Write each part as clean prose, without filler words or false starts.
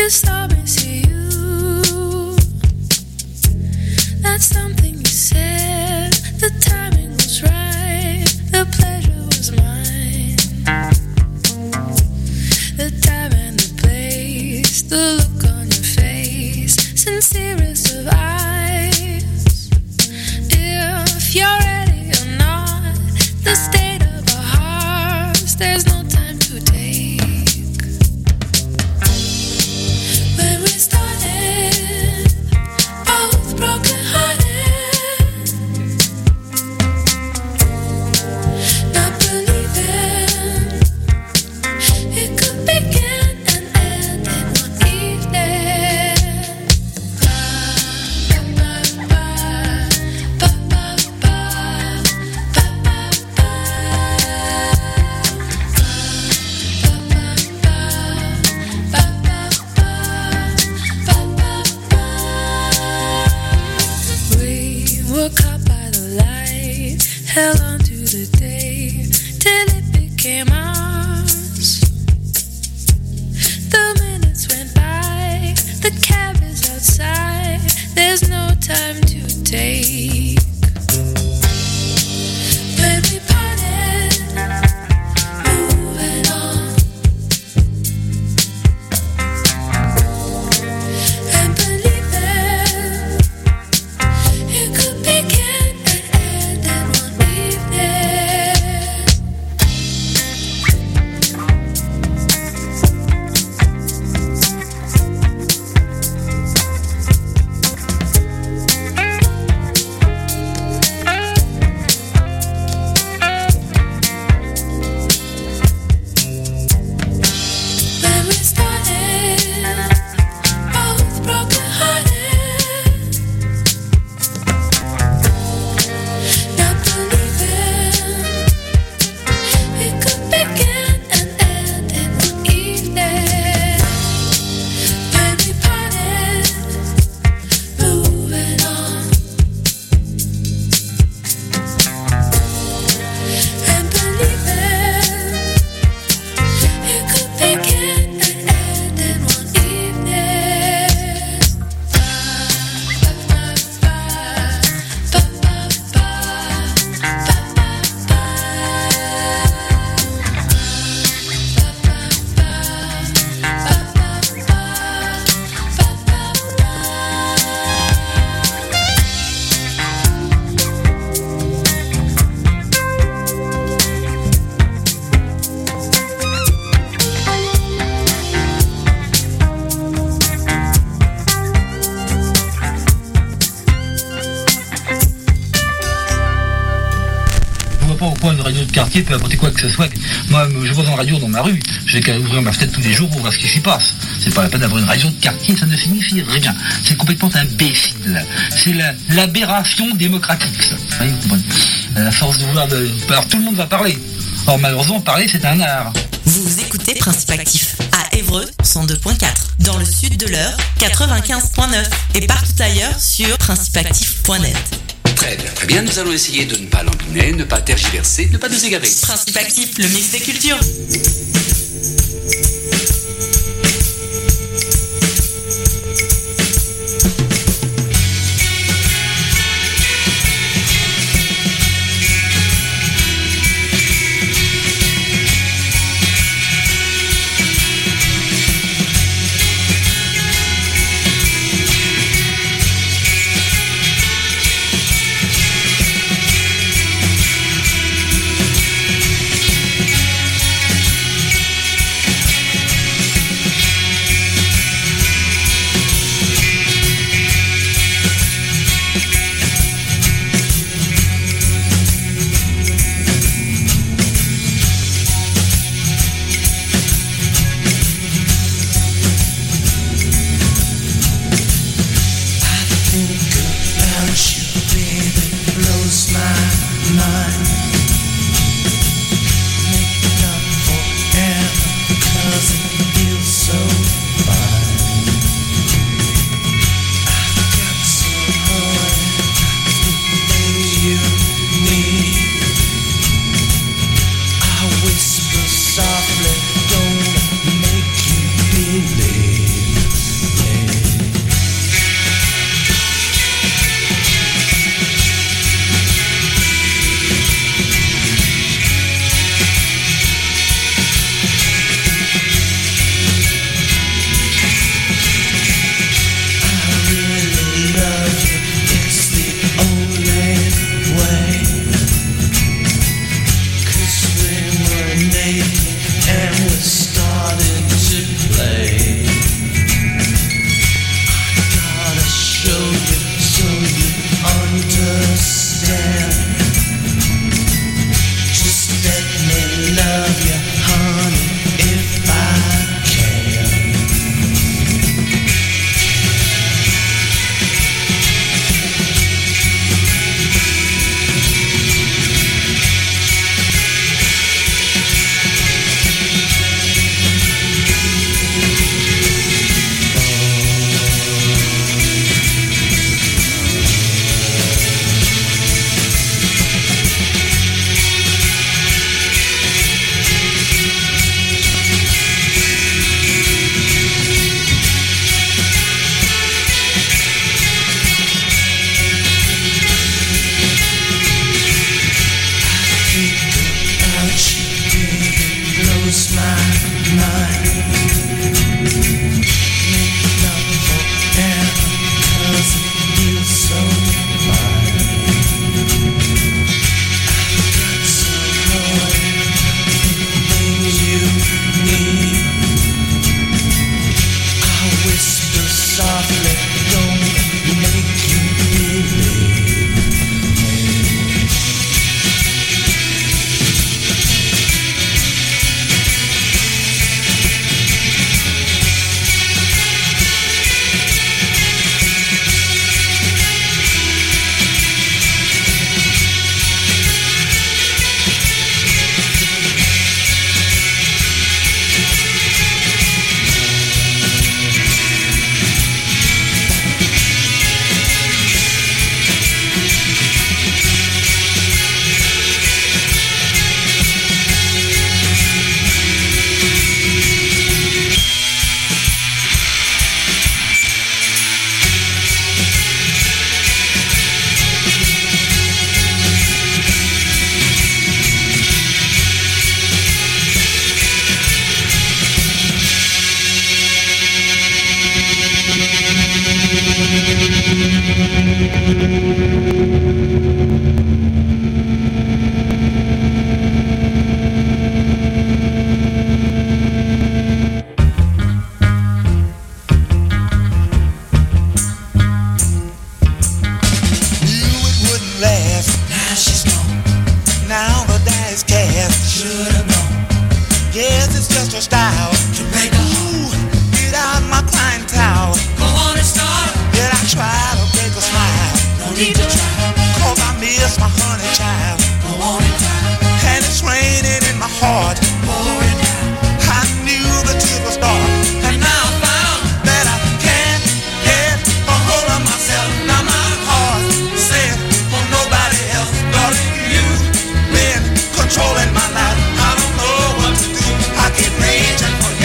saw me see you. That's something you said. The timing was right. The pleasure was mine. The time and the place. The look on your face. Sincerest of eyes. If you're ready or not, the state of our hearts, there's no time to take. When we started, both broken hearted, not believing it could begin and end in one evening. We were caught by the light, held on to the day till it became ours. The minutes went by, the cab is outside, there's no time to take. When we parted, moving on, and believing it could begin and end in one evening. When we started, both broken hearted, not believing it could begin and end in one evening. When we parted, moving on, and believing it could begin and end in one evening. Je vois pas pourquoi une radio de quartier peut apporter quoi que ce soit. Moi, je vois une radio dans ma rue, j'ai qu'à ouvrir ma fenêtre tous les jours pour voir ce qui s'y passe. C'est pas la peine d'avoir une radio de quartier, ça ne signifie rien. C'est complètement imbécile. C'est l'aberration démocratique, ça. Vous voyez, vous comprenez. À force de vouloir... Alors tout le monde va parler. Or malheureusement, parler, c'est un art. Vous écoutez Principe Actif à Évreux 102.4, dans le sud de l'Eure 95.9 et partout ailleurs sur principeactif.net. Très bien, nous allons essayer de ne pas lambiner, ne pas tergiverser, ne pas nous égarer. Principe Actif, le mix des cultures. Controlling my life, I don't know what to do. I keep raging for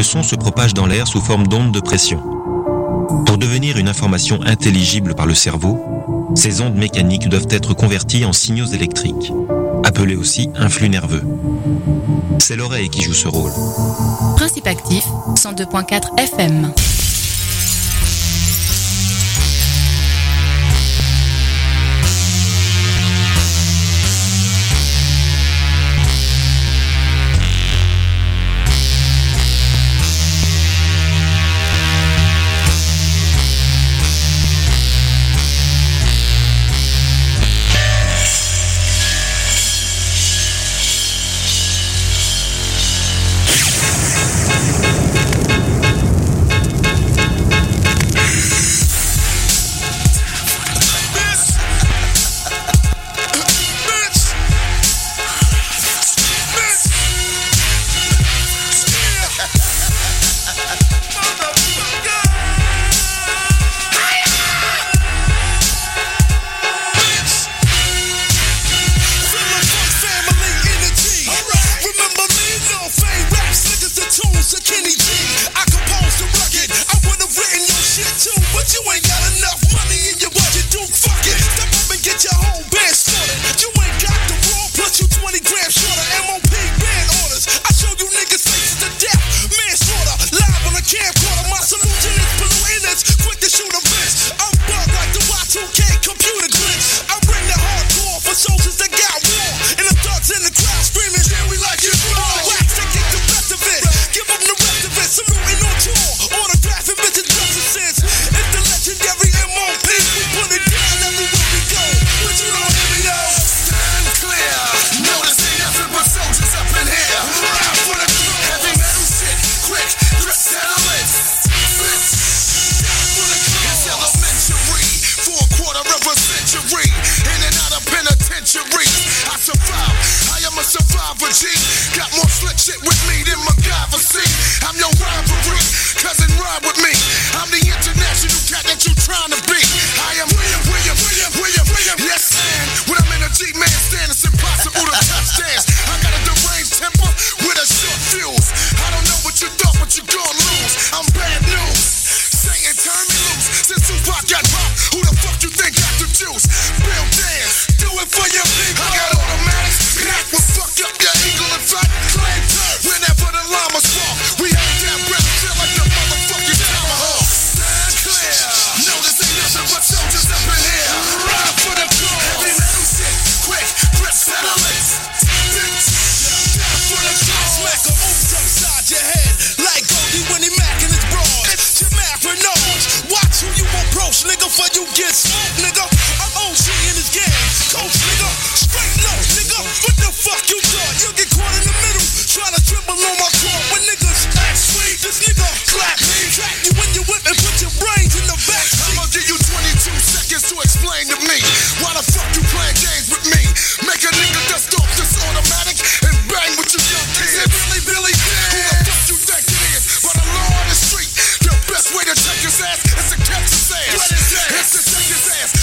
le son se propage dans l'air sous forme d'ondes de pression. Pour devenir une information intelligible par le cerveau, ces ondes mécaniques doivent être converties en signaux électriques, appelés aussi influx nerveux. C'est l'oreille qui joue ce rôle. Principe actif, 102.4 FM. It's to check his ass.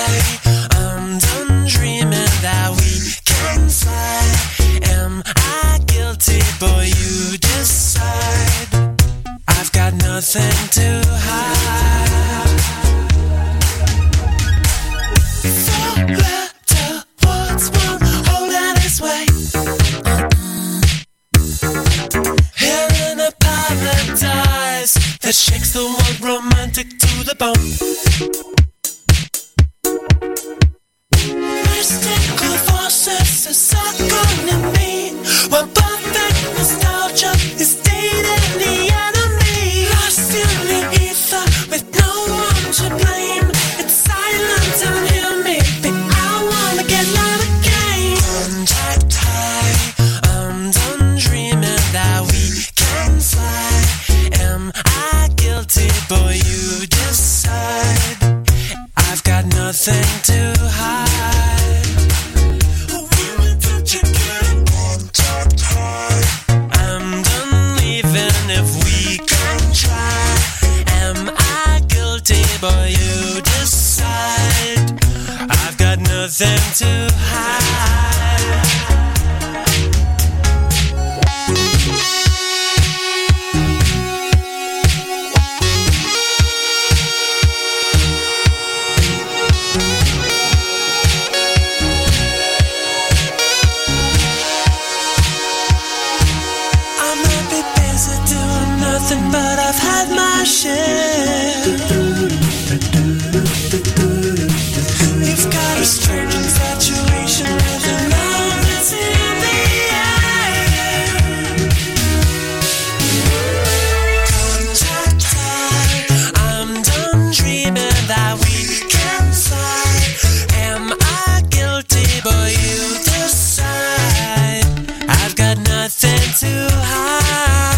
I'm done dreaming that we can fly. Am I guilty? Boy, you decide. I've got nothing to hide. Forever towards one, holding its way. Here in a paradise that shakes the world, romantic to the bone. Mystical forces are sucking in me. One perfect nostalgia is dating the enemy. Lost in the ether with no one to blame. It's silent and hear me, but I wanna get loud again. Contact high, I'm done dreaming that we can fly. Am I guilty? Boy, you decide. I've got nothing to hide. I'm done leaving if we can try. Am I guilty? Boy, you decide. I've got nothing to hide. But I've had my share. You've got a strange infatuation with the love that's in the air. Contact high, I'm done dreaming that we can fly. Am I guilty? Boy, you decide. I've got nothing to hide.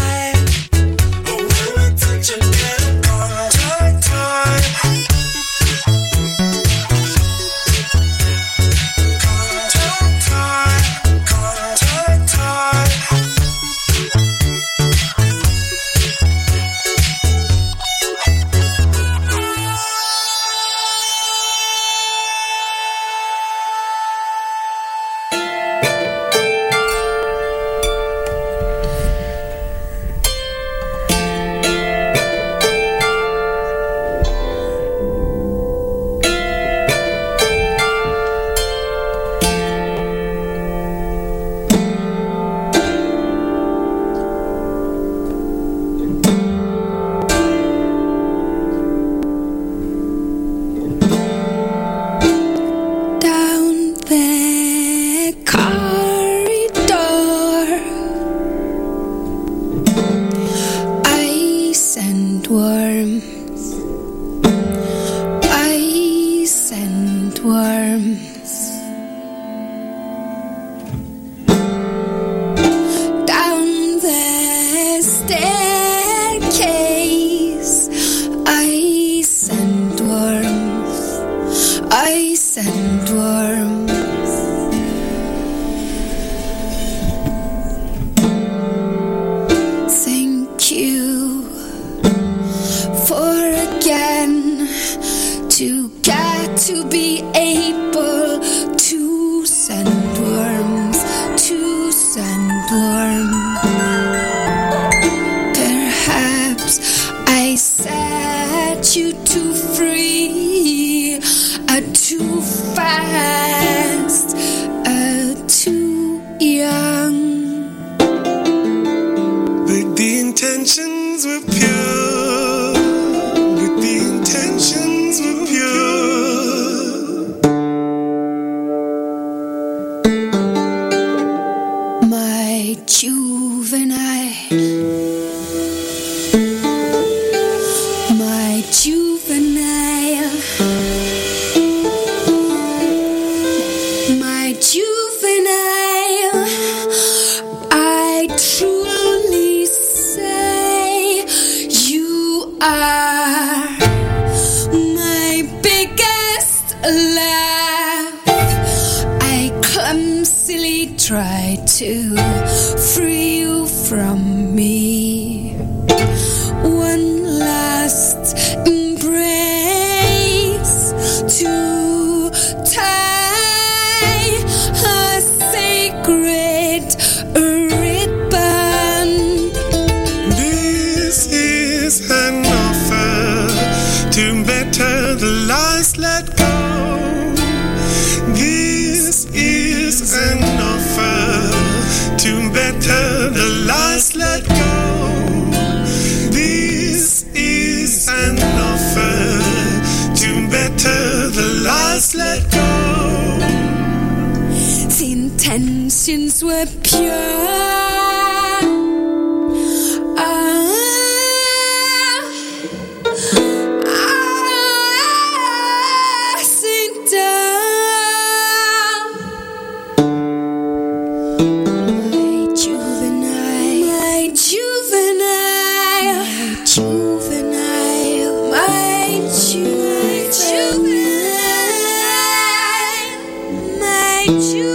Try to free you from me. One last embrace to just let go. The intentions were pure. You